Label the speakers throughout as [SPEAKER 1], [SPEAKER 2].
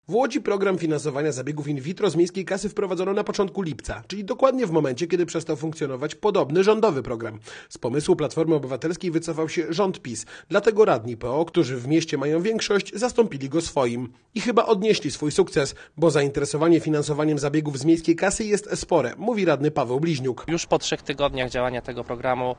[SPEAKER 1] W Łodzi program finansowania zabiegów in vitro z miejskiej kasy wprowadzono na początku lipca, czyli dokładnie w momencie, kiedy przestał funkcjonować podobny rządowy program. Z pomysłu Platformy Obywatelskiej wycofał się rząd PiS, dlatego radni PO, którzy w mieście mają większość, zastąpili go swoim. I chyba odnieśli swój sukces, bo zainteresowanie finansowaniem zabiegów z miejskiej kasy jest spore, mówi radny Paweł Bliźniuk.
[SPEAKER 2] Już po 3 tygodniach działania tego programu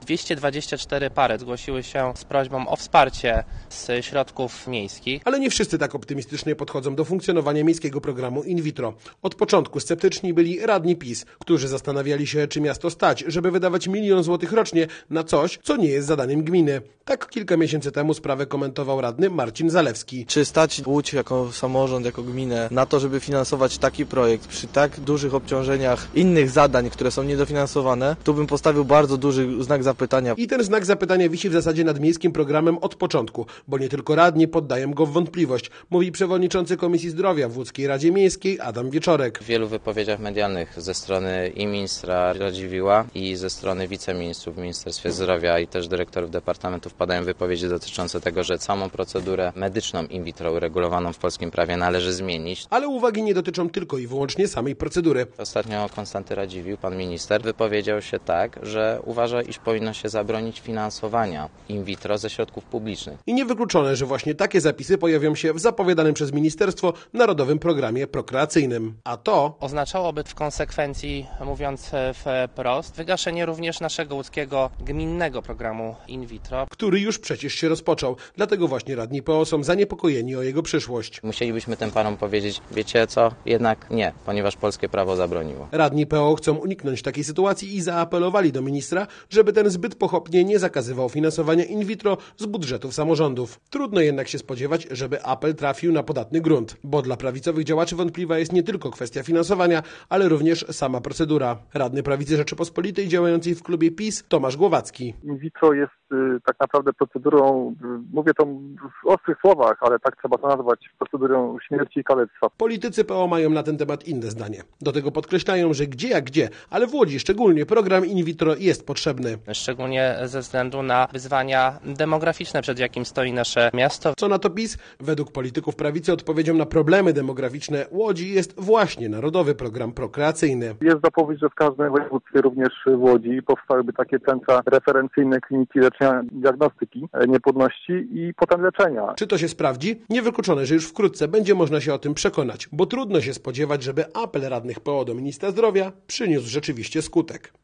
[SPEAKER 2] 224 pary zgłosiły się z prośbą o wsparcie z środków miejskich.
[SPEAKER 1] Ale nie wszyscy tak optymistycznie podchodzą do funkcjonowania miejskiego programu in vitro. Od początku sceptyczni byli radni PiS, którzy zastanawiali się, czy miasto stać, żeby wydawać 1 000 000 złotych rocznie na coś, co nie jest zadaniem gminy. Tak kilka miesięcy temu sprawę komentował radny Marcin Zalewski.
[SPEAKER 3] Czy stać Łódź jako samorząd, jako gminę na to, żeby finansować taki projekt przy tak dużych obciążeniach innych zadań, które są niedofinansowane? Tu bym postawił bardzo duży znak zapytania.
[SPEAKER 1] I ten znak zapytania wisi w zasadzie nad miejskim programem od początku, bo nie tylko radni poddają go w wątpliwość, mówi przewodniczący Komisji Zdrowia w Łódzkiej Radzie Miejskiej Adam Wieczorek.
[SPEAKER 4] W wielu wypowiedziach medialnych ze strony i ministra Radziwiłła, i ze strony wiceministrów w Ministerstwie Zdrowia i też dyrektorów departamentów padają wypowiedzi dotyczące tego, że samą procedurę medyczną in vitro uregulowaną w polskim prawie należy zmienić.
[SPEAKER 1] Ale uwagi nie dotyczą tylko i wyłącznie samej procedury.
[SPEAKER 4] Ostatnio Konstanty Radziwiłł, pan minister, wypowiedział się tak, że uważa, iż powinno się zabronić finansowania in vitro ze środków publicznych.
[SPEAKER 1] I niewykluczone, że właśnie takie zapisy pojawią się w zapowiadanym przez ministerstwo Narodowym Programie Prokreacyjnym. A to
[SPEAKER 2] Oznaczałoby w konsekwencji, mówiąc wprost, wygaszenie również naszego łódzkiego gminnego programu in vitro,
[SPEAKER 1] który już przecież się rozpoczął. Dlatego właśnie radni PO są zaniepokojeni o jego przyszłość.
[SPEAKER 4] Musielibyśmy tym parom powiedzieć, wiecie co, jednak nie, ponieważ polskie prawo zabroniło.
[SPEAKER 1] Radni PO chcą uniknąć takiej sytuacji i zaapelowali do ministra, żeby ten zbyt pochopnie nie zakazywał finansowania in vitro z budżetów samorządów. Trudno jednak się spodziewać, żeby apel trafił na podatny grunt, bo dla prawicowych działaczy wątpliwa jest nie tylko kwestia finansowania, ale również sama procedura. Radny Prawicy Rzeczypospolitej działającej w klubie PiS Tomasz Głowacki.
[SPEAKER 5] In vitro jest tak naprawdę procedurą, mówię to w ostrych słowach, ale tak trzeba to nazwać, procedurą śmierci i kalectwa.
[SPEAKER 1] Politycy PO mają na ten temat inne zdanie. Do tego podkreślają, że gdzie jak gdzie, ale w Łodzi szczególnie program in vitro jest potrzebny.
[SPEAKER 2] szczególnie ze względu na wyzwania demograficzne, przed jakim stoi nasze miasto.
[SPEAKER 1] Co na to PiS? Według polityków prawicy odpowiedzią na problemy demograficzne Łodzi jest właśnie Narodowy Program Prokreacyjny.
[SPEAKER 5] Jest zapowiedź, że w każdym województwie, również w Łodzi, powstałyby takie centra referencyjne, kliniki leczenia, diagnostyki niepłodności i potem leczenia.
[SPEAKER 1] Czy to się sprawdzi? Niewykluczone, że już wkrótce będzie można się o tym przekonać, bo trudno się spodziewać, żeby apel radnych PO do ministra zdrowia przyniósł rzeczywiście skutek.